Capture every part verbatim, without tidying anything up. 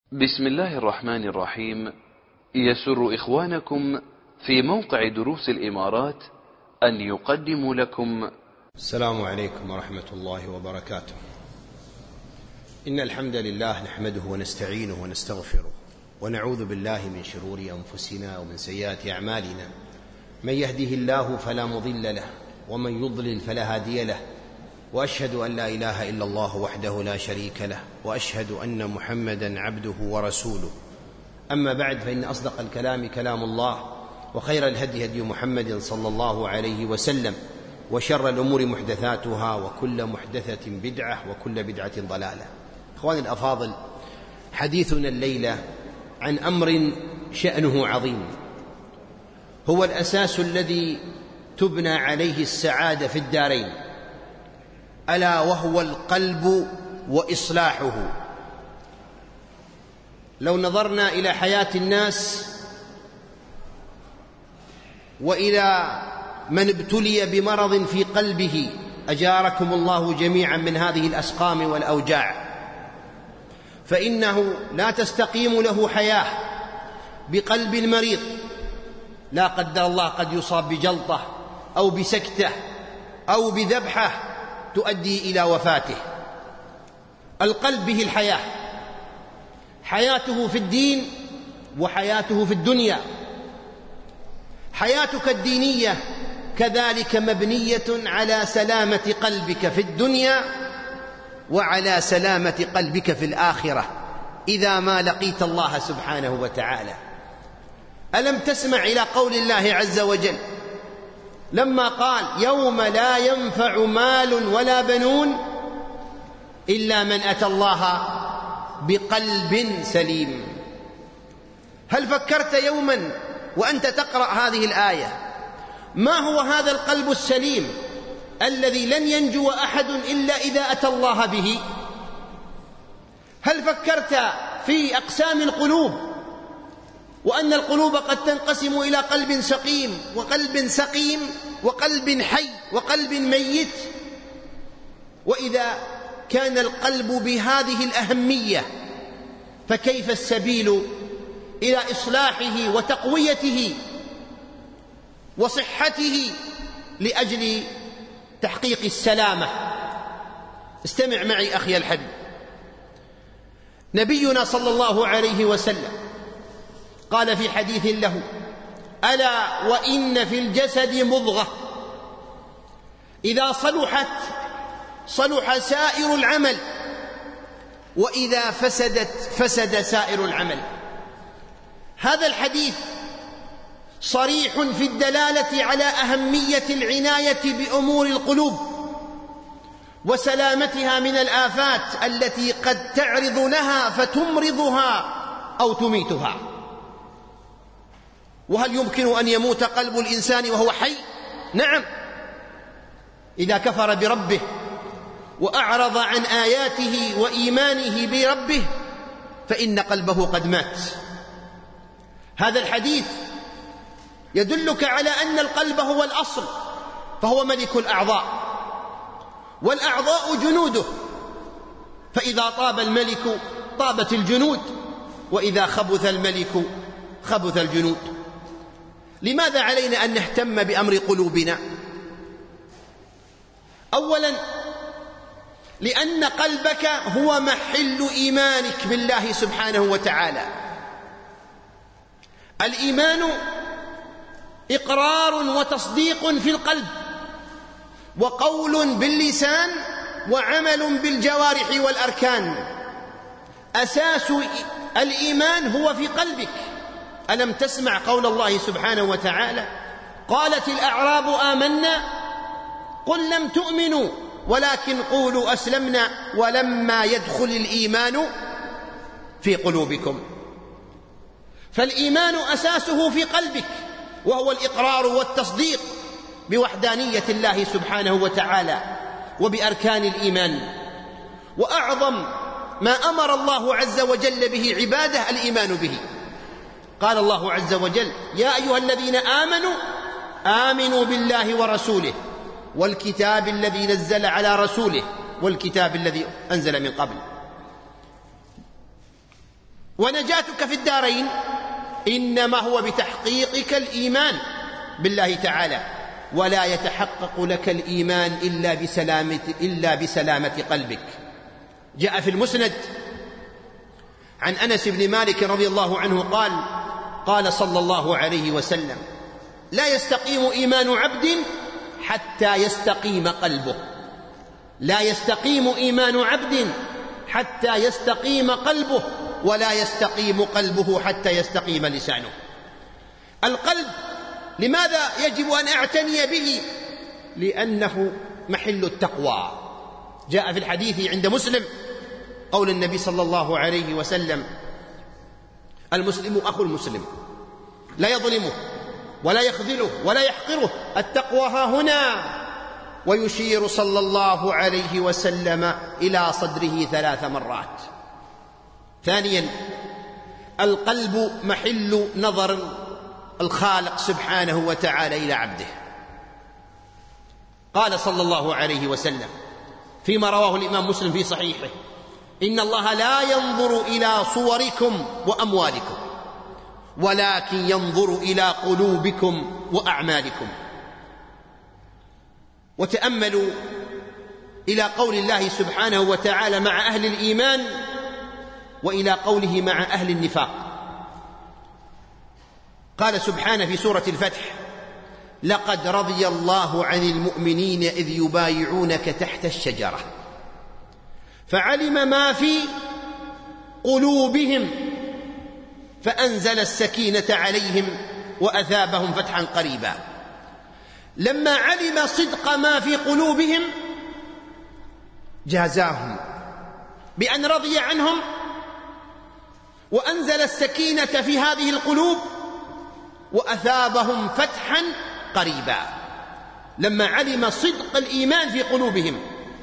بسم الله الرحمن الرحيم. يسر إخوانكم في موقع دروس الإمارات أن يقدموا لكم السلام عليكم ورحمة الله وبركاته. إن الحمد لله نحمده ونستعينه ونستغفره ونعوذ بالله من شرور أنفسنا ومن سيئات أعمالنا. من يهده الله فلا مضل له ومن يضلل فلا هادي له، وأشهد أن لا إله إلا الله وحده لا شريك له، وأشهد أن محمدا عبده ورسوله. أما بعد، فإن أصدق الكلام كلام الله، وخير الهدي هدي محمد صلى الله عليه وسلم، وشر الأمور محدثاتها، وكل محدثة بدعة، وكل بدعة ضلالة. إخواني الأفاضل، حديثنا الليلة عن أمر شأنه عظيم، هو الأساس الذي تبنى عليه السعادة في الدارين، ألا وهو القلب وإصلاحه. لو نظرنا إلى حياة الناس وإلى من ابتلي بمرض في قلبه، أجاركم الله جميعا من هذه الأسقام والأوجاع، فإنه لا تستقيم له حياة بقلب مريض، لا قدر الله قد يصاب بجلطة أو بسكتة أو بذبحة تؤدي إلى وفاته. القلب به الحياة، حياته في الدين وحياته في الدنيا. حياتك الدينية كذلك مبنية على سلامة قلبك في الدنيا وعلى سلامة قلبك في الآخرة إذا ما لقيت الله سبحانه وتعالى. ألم تسمع إلى قول الله عز وجل لما قال: يوم لا ينفع مال ولا بنون إلا من أتى الله بقلب سليم. هل فكرت يوما وأنت تقرأ هذه الآية ما هو هذا القلب السليم الذي لن ينجو أحد إلا إذا أتى الله به؟ هل فكرت في أقسام القلوب، وأن القلوب قد تنقسم إلى قلب سقيم وقلب سقيم وقلب حي وقلب ميت؟ وإذا كان القلب بهذه الأهمية فكيف السبيل إلى إصلاحه وتقويته وصحته لأجل تحقيق السلامة؟ استمع معي أخي الحبيب. نبينا صلى الله عليه وسلم قال في حديث له: ألا وإن في الجسد مضغة إذا صلحت صلح سائر العمل، وإذا فسدت فسد سائر العمل. هذا الحديث صريح في الدلالة على أهمية العناية بأمور القلوب وسلامتها من الآفات التي قد تعرض لها فتمرضها أو تميتها. وهل يمكن أن يموت قلب الإنسان وهو حي؟ نعم، إذا كفر بربه وأعرض عن آياته وإيمانه بربه فإن قلبه قد مات. هذا الحديث يدلك على أن القلب هو الأصل، فهو ملك الأعضاء، والأعضاء جنوده، فإذا طاب الملك طابت الجنود، وإذا خبث الملك خبث الجنود. لماذا علينا أن نهتم بأمر قلوبنا؟ أولا، لأن قلبك هو محل إيمانك بالله سبحانه وتعالى. الإيمان إقرار وتصديق في القلب، وقول باللسان، وعمل بالجوارح والأركان. أساس الإيمان هو في قلبك. ألم تسمع قول الله سبحانه وتعالى: قالت الأعراب آمنا قل لم تؤمنوا ولكن قولوا أسلمنا ولما يدخل الإيمان في قلوبكم. فالإيمان أساسه في قلبك، وهو الإقرار والتصديق بوحدانية الله سبحانه وتعالى وبأركان الإيمان. وأعظم ما أمر الله عز وجل به عباده الإيمان به. قال الله عز وجل: يا أيها الذين آمنوا آمنوا بالله ورسوله والكتاب الذي نزل على رسوله والكتاب الذي أنزل من قبل. ونجاتك في الدارين إنما هو بتحقيقك الإيمان بالله تعالى، ولا يتحقق لك الإيمان إلا بسلامة, إلا بسلامة قلبك. جاء في المسند عن أنس بن مالك رضي الله عنه قال قال صلى الله عليه وسلم: لا يستقيم إيمان عبد حتى يستقيم قلبه. لا يستقيم إيمان عبد حتى يستقيم قلبه، ولا يستقيم قلبه حتى يستقيم لسانه. القلب لماذا يجب أن أعتني به؟ لأنه محل التقوى. جاء في الحديث عند مسلم قول النبي صلى الله عليه وسلم: المسلم أخو المسلم، لا يظلمه ولا يخذله ولا يحقره، التقوى ها هنا. ويشير صلى الله عليه وسلم إلى صدره ثلاث مرات. ثانيا، القلب محل نظر الخالق سبحانه وتعالى إلى عبده. قال صلى الله عليه وسلم فيما رواه الإمام مسلم في صحيحه: إن الله لا ينظر إلى صوركم وأموالكم، ولكن ينظر إلى قلوبكم وأعمالكم. وتأملوا إلى قول الله سبحانه وتعالى مع أهل الإيمان، وإلى قوله مع أهل النفاق. قال سبحانه في سورة الفتح: لقد رضي الله عن المؤمنين إذ يبايعونك تحت الشجرة فعلم ما في قلوبهم فأنزل السكينة عليهم وأثابهم فتحا قريبا. لما علم صدق ما في قلوبهم جازاهم بأن رضي عنهم وأنزل السكينة في هذه القلوب وأثابهم فتحا قريبا، لما علم صدق الإيمان في قلوبهم.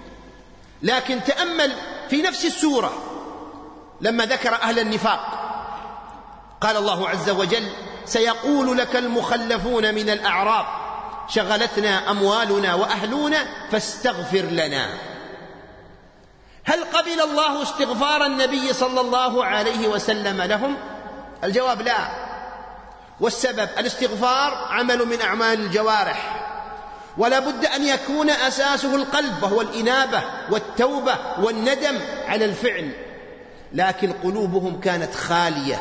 لكن تأمل في نفس السورة لما ذكر أهل النفاق قال الله عز وجل: سيقول لك المخلفون من الأعراب شغلتنا أموالنا وأهلنا فاستغفر لنا. هل قبل الله استغفار النبي صلى الله عليه وسلم لهم؟ الجواب لا. والسبب الاستغفار عمل من أعمال الجوارح، ولا بد أن يكون أساسه القلب، وهو الإنابة والتوبة والندم على الفعل. لكن قلوبهم كانت خالية،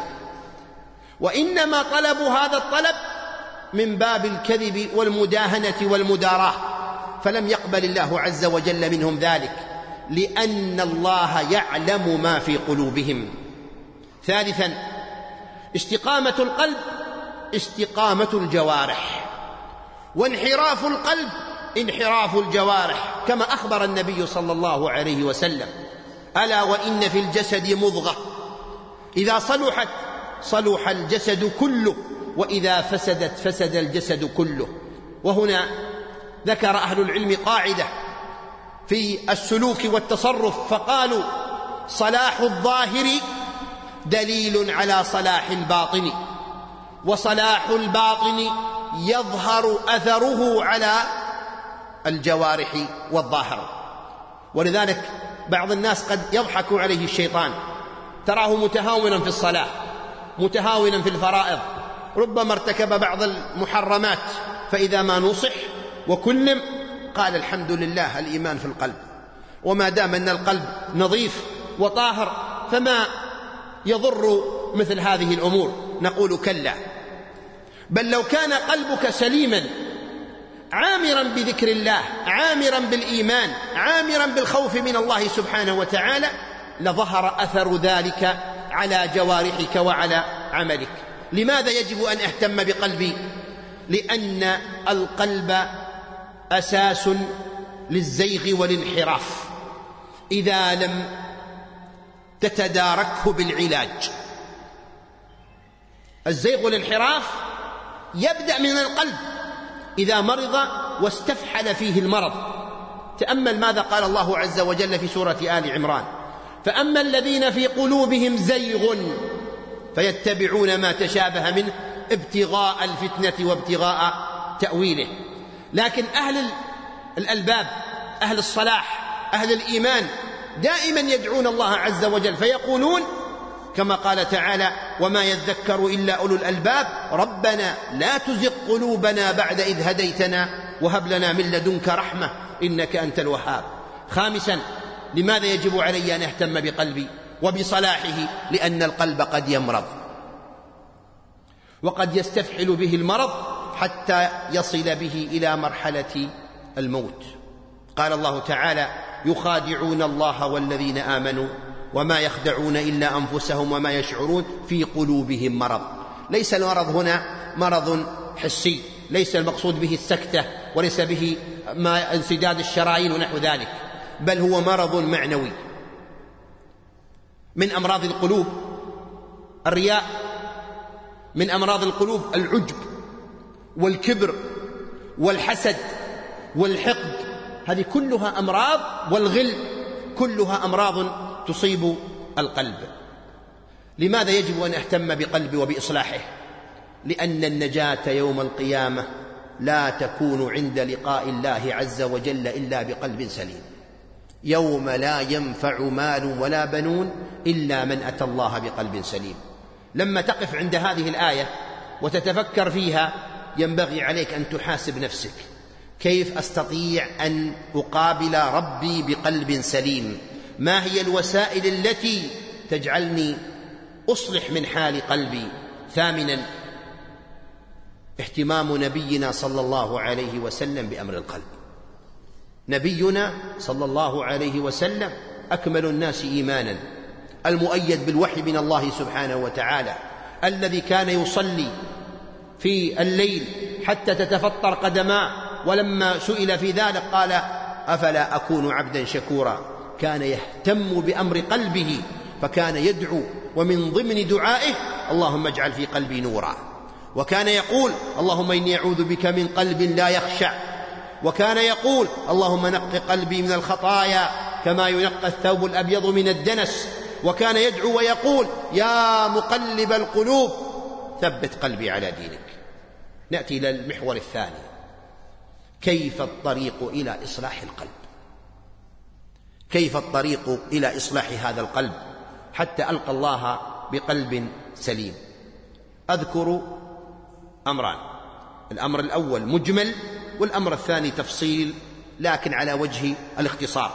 وإنما طلبوا هذا الطلب من باب الكذب والمداهنة والمداراة، فلم يقبل الله عز وجل منهم ذلك، لأن الله يعلم ما في قلوبهم. ثالثا، استقامة القلب استقامة الجوارح، وانحراف القلب انحراف الجوارح، كما أخبر النبي صلى الله عليه وسلم: ألا وإن في الجسد مضغة إذا صلحت صلح الجسد كله، وإذا فسدت فسد الجسد كله. وهنا ذكر أهل العلم قاعدة في السلوك والتصرف فقالوا: صلاح الظاهر دليل على صلاح الباطن، وصلاح الباطن يظهر أثره على الجوارح والظاهر. ولذلك بعض الناس قد يضحك عليه الشيطان، تراه متهاونا في الصلاة، متهاونا في الفرائض، ربما ارتكب بعض المحرمات، فإذا ما نصح وكلم قال: الحمد لله الإيمان في القلب. وما دام أن القلب نظيف وطاهر فما يضر مثل هذه الأمور. نقول: كلا، بل لو كان قلبك سليما عامرا بذكر الله، عامرا بالإيمان، عامرا بالخوف من الله سبحانه وتعالى، لظهر أثر ذلك على جوارحك وعلى عملك. لماذا يجب أن أهتم بقلبي؟ لأن القلب أساس للزيغ والانحراف إذا لم تتداركه بالعلاج. الزيغ والانحراف يبدأ من القلب إذا مرض واستفحل فيه المرض. تأمل ماذا قال الله عز وجل في سورة آل عمران: فأما الذين في قلوبهم زيغ فيتبعون ما تشابه منه ابتغاء الفتنة وابتغاء تأويله. لكن أهل الألباب، أهل الصلاح، أهل الإيمان دائما يدعون الله عز وجل فيقولون: كما قال تعالى: وما يذكر إلا أولو الألباب ربنا لا تزغ قلوبنا بعد إذ هديتنا وهب لنا من لدنك رحمة إنك أنت الوهاب. خامسا، لماذا يجب علي أن أهتم بقلبي وبصلاحه؟ لأن القلب قد يمرض، وقد يستفحل به المرض حتى يصل به إلى مرحلة الموت. قال الله تعالى: يخادعون الله والذين آمنوا وما يخدعون إلا أنفسهم وما يشعرون في قلوبهم مرض. ليس المرض هنا مرض حسي، ليس المقصود به السكتة، وليس به ما انسداد الشرايين ونحو ذلك، بل هو مرض معنوي. من أمراض القلوب الرياء، من أمراض القلوب العجب والكبر والحسد والحقد، هذه كلها أمراض، والغل، كلها أمراض تصيب القلب. لماذا يجب أن أهتم بقلبي وبإصلاحه؟ لأن النجاة يوم القيامة لا تكون عند لقاء الله عز وجل إلا بقلب سليم، يوم لا ينفع مال ولا بنون إلا من أتى الله بقلب سليم. لما تقف عند هذه الآية وتتفكر فيها ينبغي عليك أن تحاسب نفسك: كيف أستطيع أن أقابل ربي بقلب سليم؟ ما هي الوسائل التي تجعلني أصلح من حال قلبي؟ ثامنا، اهتمام نبينا صلى الله عليه وسلم بأمر القلب. نبينا صلى الله عليه وسلم أكمل الناس إيمانا، المؤيد بالوحي من الله سبحانه وتعالى، الذي كان يصلي في الليل حتى تتفطر قدماه، ولما سئل في ذلك قال: أفلا أكون عبدا شكورا. كان يهتم بأمر قلبه، فكان يدعو ومن ضمن دعائه: اللهم اجعل في قلبي نورا. وكان يقول: اللهم إني أعوذ بك من قلب لا يخشع. وكان يقول: اللهم نق قلبي من الخطايا كما ينقى الثوب الأبيض من الدنس. وكان يدعو ويقول: يا مقلب القلوب ثبت قلبي على دينك. نأتي إلى المحور الثاني: كيف الطريق إلى إصلاح القلب؟ كيف الطريق إلى إصلاح هذا القلب حتى ألقى الله بقلب سليم؟ أذكر أمران: الأمر الأول مجمل، والأمر الثاني تفصيل لكن على وجه الاختصار.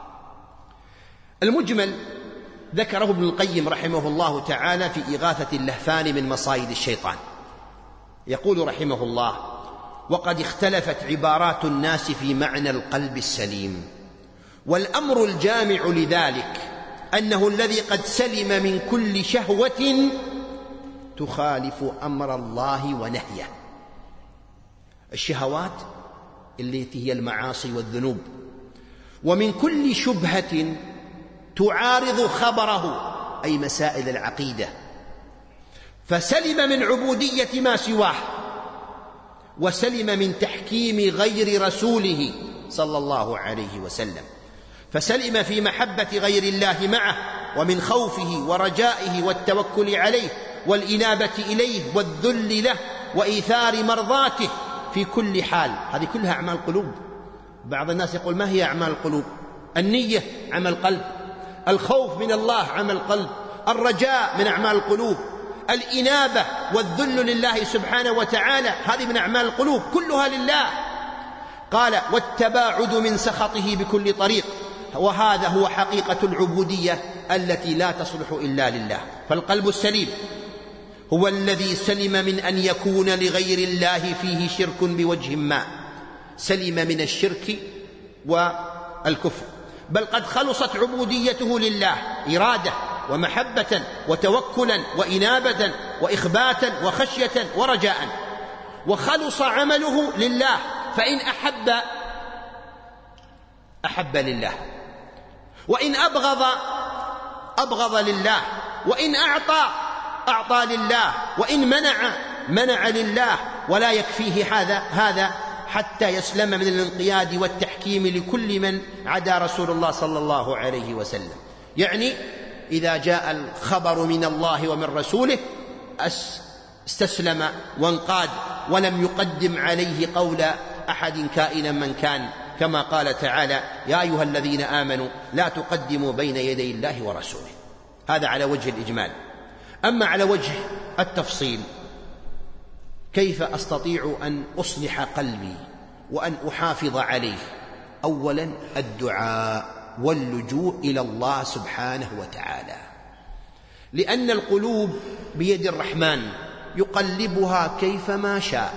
المجمل ذكره ابن القيم رحمه الله تعالى في إغاثة اللهفان من مصايد الشيطان. يقول رحمه الله: وقد اختلفت عبارات الناس في معنى القلب السليم، والأمر الجامع لذلك أنه الذي قد سلم من كل شهوة تخالف أمر الله ونهيه. الشهوات التي هي المعاصي والذنوب، ومن كل شبهة تعارض خبره، أي مسائل العقيدة، فسلم من عبودية ما سواه، وسلم من تحكيم غير رسوله صلى الله عليه وسلم، فسلم في محبة غير الله معه، ومن خوفه ورجائه والتوكل عليه والإنابة إليه والذل له وإيثار مرضاته في كل حال. هذه كلها أعمال قلوب. بعض الناس يقول: ما هي أعمال القلوب؟ النية عمل قلب، الخوف من الله عمل قلب، الرجاء من أعمال القلوب، الإنابة والذل لله سبحانه وتعالى هذه من أعمال القلوب، كلها لله. قال: والتباعد من سخطه بكل طريق، وهذا هو حقيقة العبودية التي لا تصلح إلا لله. فالقلب السليم هو الذي سلم من أن يكون لغير الله فيه شرك بوجه ما، سلم من الشرك والكفر، بل قد خلصت عبوديته لله إرادة ومحبة وتوكلا وإنابة وإخباتا وخشية ورجاء، وخلص عمله لله، فإن أحب أحب لله، وإن أبغض أبغض لله، وإن أعطى أعطى لله، وإن منع منع لله. ولا يكفيه هذا هذا حتى يسلم من الانقياد والتحكيم لكل من عدا رسول الله صلى الله عليه وسلم. يعني إذا جاء الخبر من الله ومن رسوله استسلم وانقاد، ولم يقدم عليه قول أحد كائنا من كان، كما قال تعالى: يا أيها الذين آمنوا لا تقدموا بين يدي الله ورسوله. هذا على وجه الإجمال. أما على وجه التفصيل، كيف أستطيع أن أصلح قلبي وأن أحافظ عليه؟ أولا الدعاء واللجوء إلى الله سبحانه وتعالى، لأن القلوب بيد الرحمن يقلبها كيفما شاء.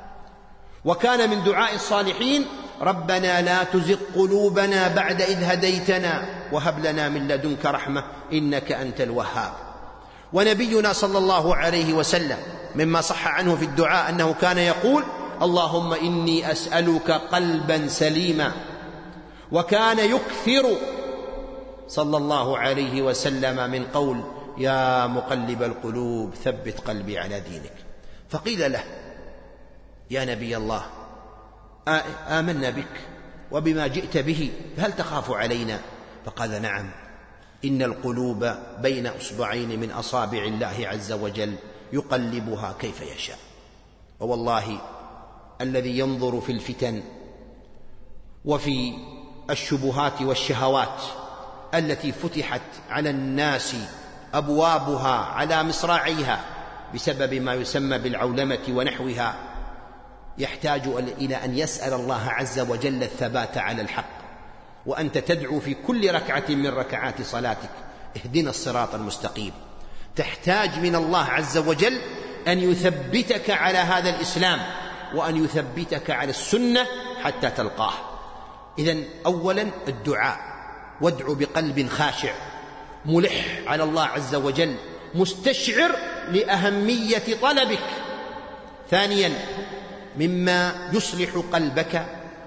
وكان من دعاء الصالحين: ربنا لا تزغ قلوبنا بعد إذ هديتنا وهب لنا من لدنك رحمة إنك أنت الوهاب. ونبينا صلى الله عليه وسلم مما صح عنه في الدعاء أنه كان يقول: اللهم إني أسألك قلبا سليما. وكان يكثر صلى الله عليه وسلم من قول: يا مقلب القلوب ثبت قلبي على دينك. فقيل له: يا نبي الله، آمنا بك وبما جئت به، فهل تخاف علينا؟ فقال: نعم، إن القلوب بين أصبعين من أصابع الله عز وجل يقلبها كيف يشاء. ووالله الذي ينظر في الفتن وفي الشبهات والشهوات التي فتحت على الناس أبوابها على مصراعيها بسبب ما يسمى بالعولمة ونحوها، يحتاج إلى أن يسأل الله عز وجل الثبات على الحق. وأنت تدعو في كل ركعة من ركعات صلاتك: اهدنا الصراط المستقيم. تحتاج من الله عز وجل أن يثبتك على هذا الإسلام وأن يثبتك على السنة حتى تلقاه. إذن أولا الدعاء، وادع بقلب خاشع ملح على الله عز وجل مستشعر لأهمية طلبك. ثانيا مما يصلح قلبك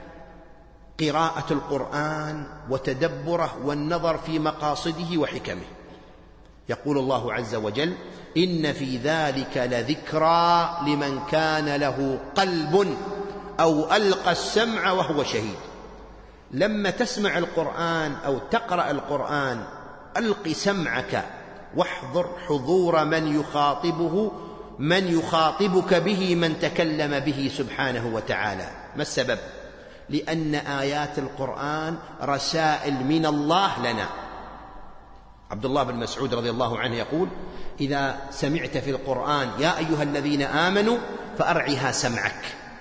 قراءة القرآن وتدبره والنظر في مقاصده وحكمه. يقول الله عز وجل: إن في ذلك لذكرى لمن كان له قلب أو ألقى السمع وهو شهيد. لما تسمع القرآن أو تقرأ القرآن ألق سمعك واحضر حضور من يخاطبه من يخاطبك به من تكلم به سبحانه وتعالى. ما السبب؟ لأن آيات القرآن رسائل من الله لنا. عبد الله بن مسعود رضي الله عنه يقول: إذا سمعت في القرآن يا أيها الذين آمنوا فأرعها سمعك،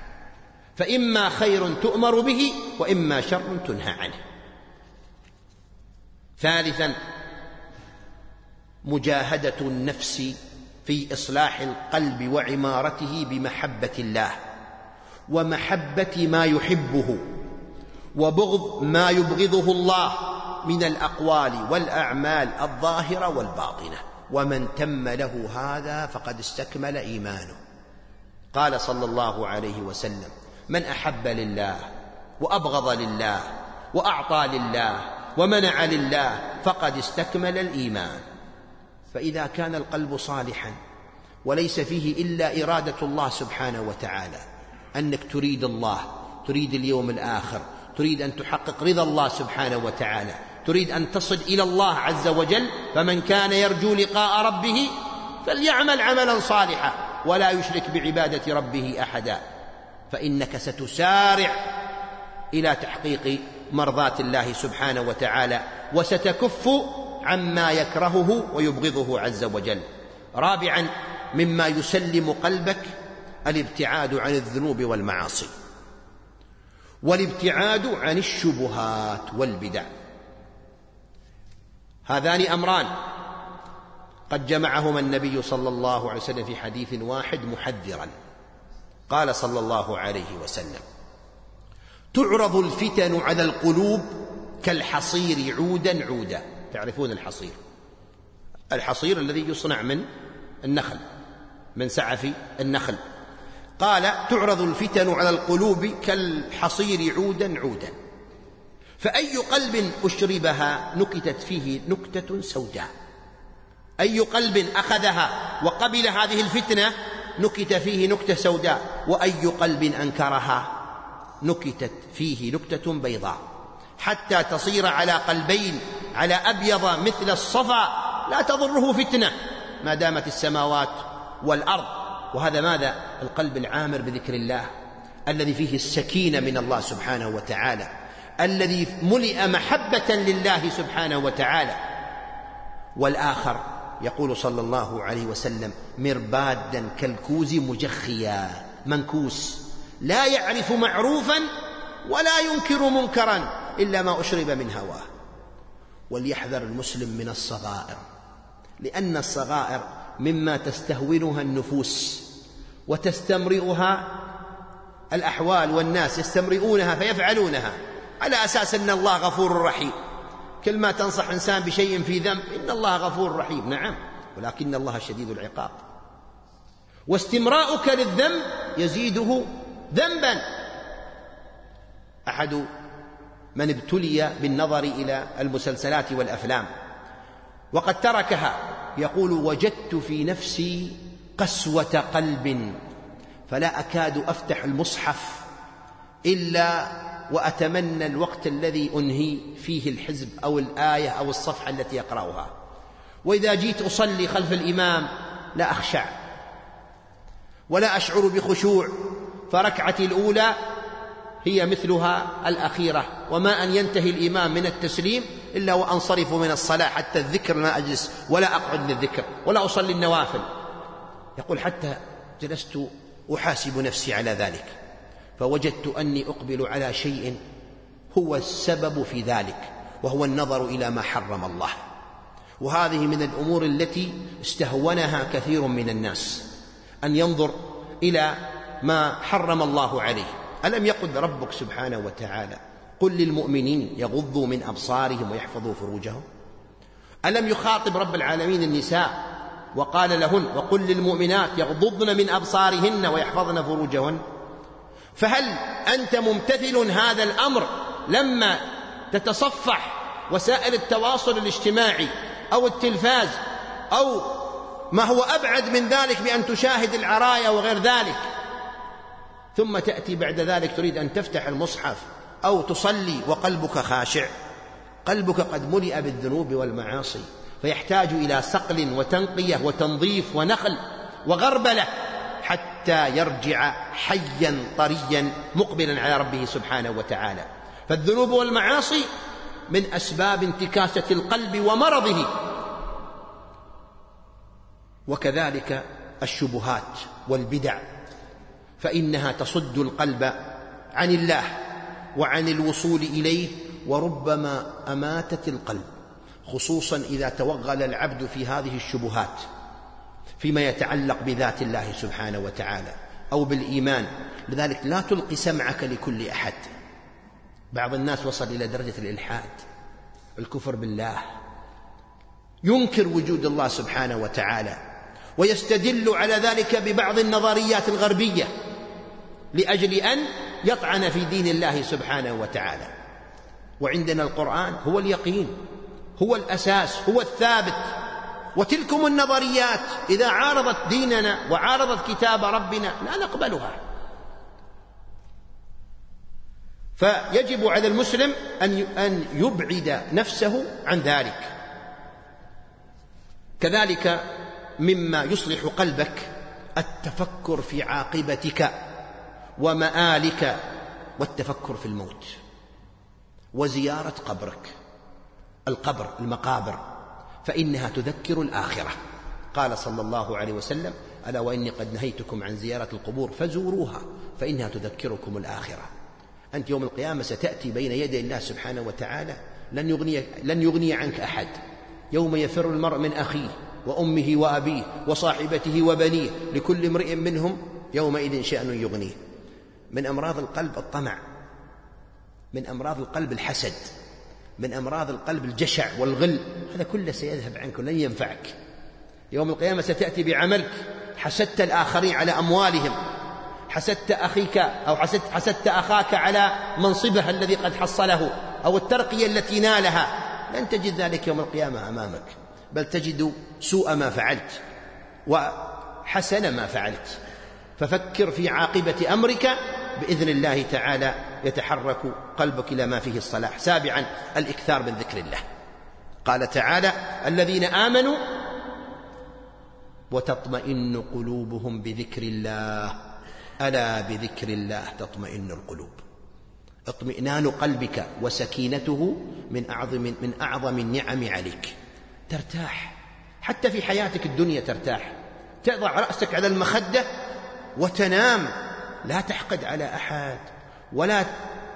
فإما خير تؤمر به وإما شر تنهى عنه. ثالثا مجاهدة النفس في إصلاح القلب وعمارته بمحبة الله ومحبة ما يحبه وبغض ما يبغضه الله من الأقوال والأعمال الظاهرة والباطنة. ومن تم له هذا فقد استكمل إيمانه. قال صلى الله عليه وسلم: من أحب لله وأبغض لله وأعطى لله ومنع لله فقد استكمل الإيمان. فإذا كان القلب صالحا وليس فيه إلا إرادة الله سبحانه وتعالى، أنك تريد الله، تريد اليوم الآخر، تريد أن تحقق رضا الله سبحانه وتعالى، تريد أن تصل إلى الله عز وجل، فمن كان يرجو لقاء ربه فليعمل عملا صالحا ولا يشرك بعبادة ربه أحدا، فإنك ستسارع إلى تحقيق مرضات الله سبحانه وتعالى وستكف عما يكرهه ويبغضه عز وجل. رابعا مما يسلم قلبك الابتعاد عن الذنوب والمعاصي والابتعاد عن الشبهات والبدع. هذان أمران قد جمعهما النبي صلى الله عليه وسلم في حديث واحد محذرا. قال صلى الله عليه وسلم: تعرض الفتن على القلوب كالحصير عودا عودا. تعرفون الحصير؟ الحصير الذي يصنع من النخل، من سعف النخل. قال: تعرض الفتن على القلوب كالحصير عودا عودا، فأي قلب أشربها نكتت فيه نكتة سوداء. أي قلب أخذها وقبل هذه الفتنة نكت فيه نكتة سوداء، وأي قلب أنكرها نكتت فيه نكتة بيضاء، حتى تصير على قلبين على أبيض مثل الصفا لا تضره فتنة ما دامت السماوات والأرض. وهذا ماذا؟ القلب العامر بذكر الله، الذي فيه السكينة من الله سبحانه وتعالى، الذي ملئ محبة لله سبحانه وتعالى. والآخر يقول صلى الله عليه وسلم: مربادا كالكوز مجخيا، منكوس لا يعرف معروفا ولا ينكر منكرا إلا ما أشرب من هواه. وليحذر المسلم من الصغائر، لأن الصغائر مما تستهونها النفوس وتستمرئها الأحوال، والناس يستمرئونها فيفعلونها على أساس أن الله غفور رحيم. كل ما تنصح إنسان بشيء في ذنب: إن الله غفور رحيم. نعم، ولكن الله شديد العقاب. واستمراؤك للذنب يزيده ذنبا. أحد من ابتلي بالنظر إلى المسلسلات والأفلام وقد تركها يقول: وجدت في نفسي قسوة قلب فلا أكاد أفتح المصحف إلا وأتمنى الوقت الذي أنهي فيه الحزب أو الآية أو الصفحة التي يقرأها. وإذا جيت أصلي خلف الإمام لا أخشع ولا أشعر بخشوع، فركعتي الأولى هي مثلها الأخيرة، وما أن ينتهي الإمام من التسليم إلا وأنصرف من الصلاة، حتى الذكر لا أجلس ولا أقعد للذكر ولا أصلي النوافل. يقول: حتى جلست أحاسب نفسي على ذلك، فوجدت أني أقبل على شيء هو السبب في ذلك، وهو النظر إلى ما حرم الله. وهذه من الأمور التي استهونها كثير من الناس، أن ينظر إلى ما حرم الله عليه. ألم يقل ربك سبحانه وتعالى: قل للمؤمنين يغضوا من أبصارهم ويحفظوا فروجهم؟ ألم يخاطب رب العالمين النساء وقال لهن: وقل للمؤمنات يغضضن من أبصارهن ويحفظن فروجهن؟ فهل أنت ممتثل هذا الأمر لما تتصفح وسائل التواصل الاجتماعي أو التلفاز أو ما هو أبعد من ذلك بأن تشاهد العرايا وغير ذلك، ثم تأتي بعد ذلك تريد أن تفتح المصحف أو تصلي وقلبك خاشع؟ قلبك قد ملئ بالذنوب والمعاصي، فيحتاج إلى صقل وتنقية وتنظيف ونخل وغربلة حتى يرجع حيا طريا مقبلا على ربه سبحانه وتعالى. فالذنوب والمعاصي من أسباب انتكاسة القلب ومرضه. وكذلك الشبهات والبدع، فإنها تصد القلب عن الله وعن الوصول إليه، وربما أماتت القلب، خصوصا إذا توغل العبد في هذه الشبهات فيما يتعلق بذات الله سبحانه وتعالى أو بالإيمان. لذلك لا تلقي سمعك لكل أحد. بعض الناس وصل إلى درجة الإلحاد، الكفر بالله، ينكر وجود الله سبحانه وتعالى، ويستدل على ذلك ببعض النظريات الغربية لأجل أن يطعن في دين الله سبحانه وتعالى. وعندنا القرآن هو اليقين، هو الأساس، هو الثابت. وتلكم النظريات إذا عارضت ديننا وعارضت كتاب ربنا لا نقبلها. فيجب على المسلم أن يبعد نفسه عن ذلك. كذلك مما يصلح قلبك التفكر في عاقبتك ومآلك، والتفكر في الموت وزيارة قبرك. القبر، المقابر، فإنها تذكر الآخرة. قال صلى الله عليه وسلم: ألا وإني قد نهيتكم عن زيارة القبور فزوروها فإنها تذكركم الآخرة. أنت يوم القيامة ستأتي بين يدي الله سبحانه وتعالى، لن يغني, لن يغني عنك أحد. يوم يفر المرء من أخيه وأمه وأبيه وصاحبته وبنيه، لكل امرئ منهم يومئذ شأن يغنيه. من أمراض القلب الطمع، من أمراض القلب الحسد، من أمراض القلب الجشع والغل. هذا كله سيذهب عنك ولن ينفعك. يوم القيامة ستأتي بعملك، حسدت الآخرين على أموالهم، حسدت أخيك أو حسدت, حسدت أخاك على منصبه الذي قد حصله أو الترقية التي نالها، لن تجد ذلك يوم القيامة أمامك، بل تجد سوء ما فعلت وحسن ما فعلت. ففكر في عاقبة أمرك، بإذن الله تعالى يتحرك قلبك إلى ما فيه الصلاح. سابعا الإكثار من ذكر الله. قال تعالى: الذين آمنوا وتطمئن قلوبهم بذكر الله، ألا بذكر الله تطمئن القلوب. اطمئنان قلبك وسكينته من أعظم, من أعظم النعم عليك. ترتاح حتى في حياتك الدنيا ترتاح، تضع رأسك على المخدة وتنام، لا تحقد على أحد ولا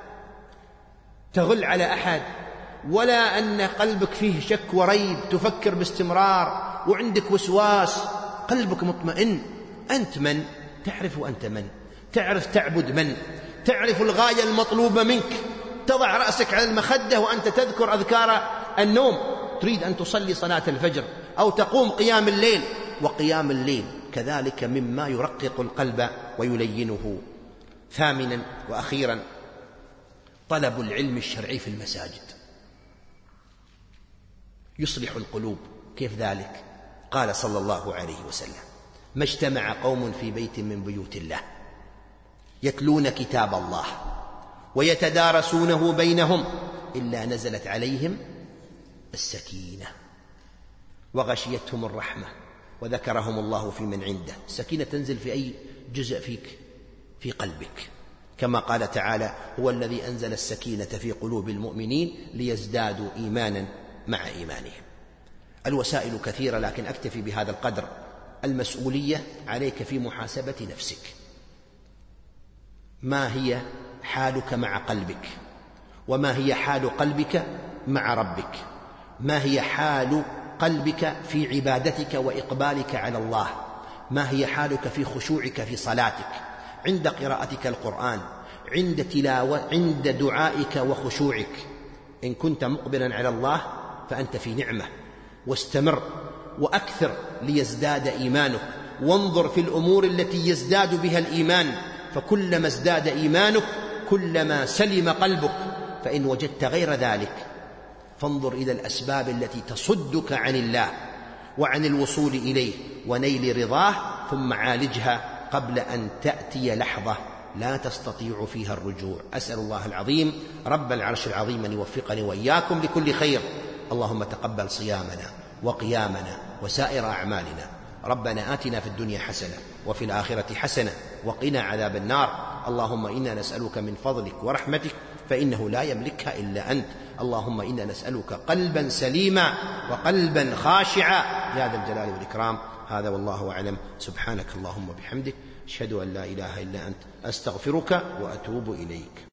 تغل على أحد، ولا أن قلبك فيه شك وريب، تفكر باستمرار وعندك وسواس، قلبك مطمئن. أنت من؟ تعرف أنت من، تعرف تعبد من، تعرف الغاية المطلوبة منك. تضع رأسك على المخدة وأنت تذكر أذكار النوم، تريد أن تصلي صلاة الفجر أو تقوم قيام الليل، وقيام الليل كذلك مما يرقق القلب ويلينه. ثامنا وأخيرا، طلب العلم الشرعي في المساجد يصلح القلوب. كيف ذلك؟ قال صلى الله عليه وسلم: ما اجتمع قوم في بيت من بيوت الله يتلون كتاب الله ويتدارسونه بينهم إلا نزلت عليهم السكينة وغشيتهم الرحمة وذكرهم الله في من عنده. السكينة تنزل في أي جزء فيك؟ في قلبك، كما قال تعالى: هو الذي أنزل السكينة في قلوب المؤمنين ليزدادوا إيمانا مع إيمانهم. الوسائل كثيرة لكن أكتفي بهذا القدر. المسؤولية عليك في محاسبة نفسك. ما هي حالك مع قلبك؟ وما هي حال قلبك مع ربك؟ ما هي حال قلبك في عبادتك وإقبالك على الله؟ ما هي حالك في خشوعك في صلاتك، عند قراءتك القرآن، عند تلاوة، عند دعائك وخشوعك؟ إن كنت مقبلا على الله فأنت في نعمة، واستمر وأكثر ليزداد إيمانك، وانظر في الأمور التي يزداد بها الإيمان، فكلما ازداد إيمانك كلما سلم قلبك. فإن وجدت غير ذلك فانظر إلى الأسباب التي تصدك عن الله وعن الوصول إليه ونيل رضاه، ثم عالجها قبل أن تأتي لحظة لا تستطيع فيها الرجوع. أسأل الله العظيم رب العرش العظيم أن يوفقني وإياكم لكل خير. اللهم تقبل صيامنا وقيامنا وسائر أعمالنا. ربنا آتنا في الدنيا حسنة وفي الآخرة حسنة وقنا عذاب النار. اللهم إنا نسألك من فضلك ورحمتك فإنه لا يملكها إلا أنت. اللهم إنا نسألك قلبا سليما وقلبا خاشعا يا ذا الجلال والإكرام. هذا والله أعلم. سبحانك اللهم وبحمدك، أشهد أن لا إله إلا أنت، أستغفرك وأتوب إليك.